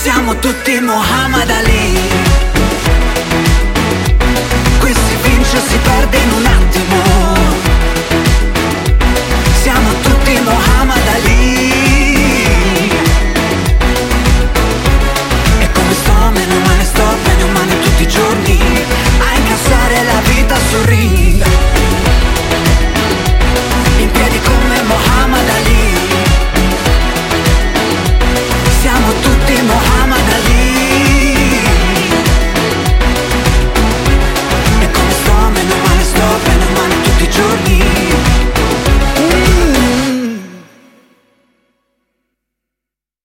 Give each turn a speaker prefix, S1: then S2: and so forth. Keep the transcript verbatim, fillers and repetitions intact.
S1: Siamo tutti Muhammad Ali. Qui si vince, si perde in un attimo. Siamo tutti Muhammad Ali.